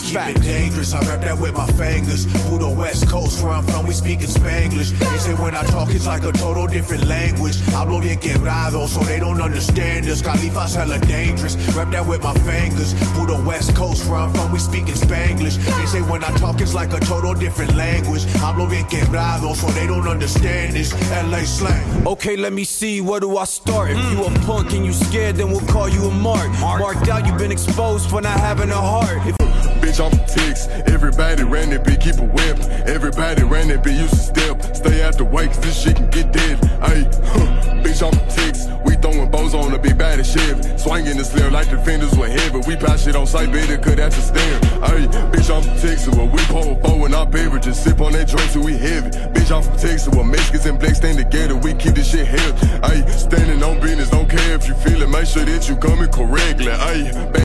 keep it dangerous. I rap that with my fingers. Who the West Coast where I'm from, we speaking Spanglish. They say when I talk it's like a total different language. Hablo bien quebrado, so they don't understand us. Khalifa's hella dangerous. Rap that with my fingers. Who the West Coast where I'm from, we speaking Spanglish. They say when I talk it's like a total different language. Hablo bien quebrado, so they don't understand this LA slang. Okay, let me see, where do I start? If you a punk and you scared, then we'll call you a mark. Marked out, you've been exposed for not having a heart. Bitch, I'm from Texas. Everybody ran that bitch, keep a whip. Everybody ran that bitch, used to step. Stay out the way, cause this shit can get dead. Ayy, bitch, I'm from Texas. We throwing bows on the big bad Chevy. Swinging the slim like the fenders were heavy. We pass shit on sight, better cut at the stand. Ayy, bitch, I'm from Texas. Where we pour four in our beverages. Sip on that drink till we heavy. Bitch, I'm from Texas. Where Mexicans and blacks stand together. We keep this shit healthy. Ayy, standing on business, don't care if you feel it. Make sure that you coming correctly. Ayy.